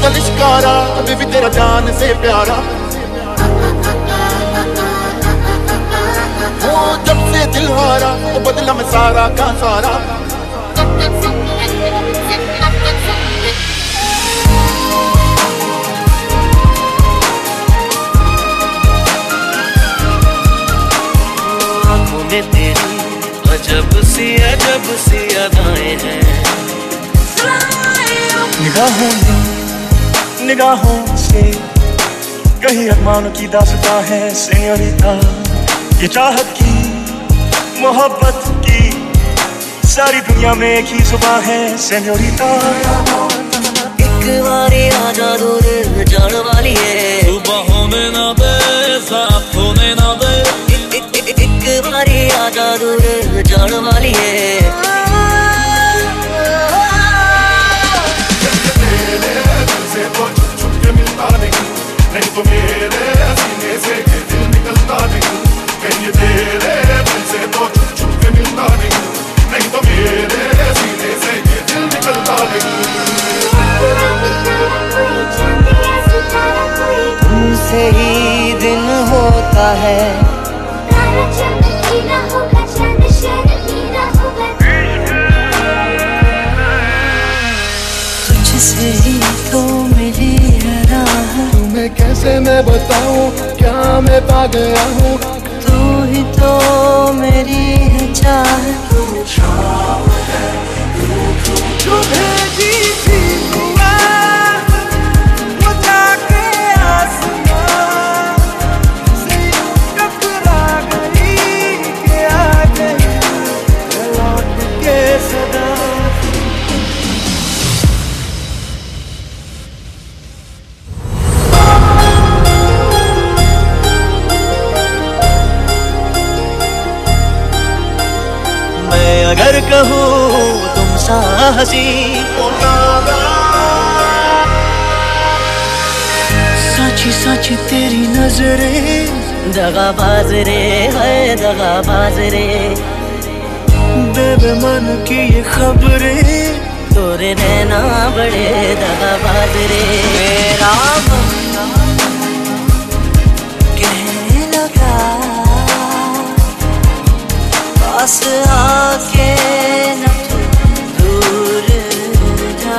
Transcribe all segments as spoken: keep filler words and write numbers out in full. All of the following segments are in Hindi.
का लिशकारा बेबी तेरा जान से प्यारा। वो जब से दिल हारा वो बदला मैं सारा का सारा। आँखों में तेरी अजब सी अजब सी अदाएं हैं। निगाहों में निगाहों से कहीं अरमानों की दास्तां है सेñorita। ये चाहत की मोहब्बत की सारी दुनिया में एक ही जुबान है सेñorita। एक बारी आजा दूर जान वाली है, सुबहों में ना दे साथ होने ना दे। एक बारी आजा दूर जान वाली है। नहीं तो मेरे सीने से ये दिल निकलता नहीं, कहीं तेरे दिल से तो छुप छुप के मिलता नहीं। नहीं तो मेरे सीने से ये दिल निकलता नहीं। तुमसे ही दिन होता है, तुझसे ही तो मिली है राह। तुम्हें कैसे मैं बताऊं क्या मैं पा गया हूँ। तू ही तो मेरी है चाहत। जो भेजी थी दुआ वो जाके आसमां से टकरा गई के आ गई लौट के सदा। अगर कहूँ तुम सा हंसी, सच्ची सच्ची तेरी नजरें दगाबाज रे है दगाबाज रे। बेबे मन की ये खबरें तोरे नैना बड़े दगाबाज रे। मेरा कहने लगा पास आके न तू दूर जा।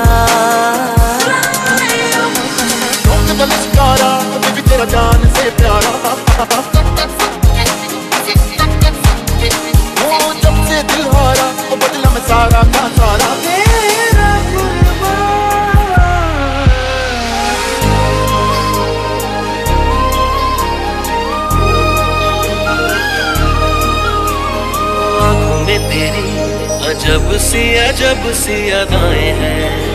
तुम का लिशकारा बेबी तेरा जान से प्यारा। वो जब से दिल हारा वो बदला मैं सारा का सारा। तेरी अजब सी अजब सी अदाएं हैं।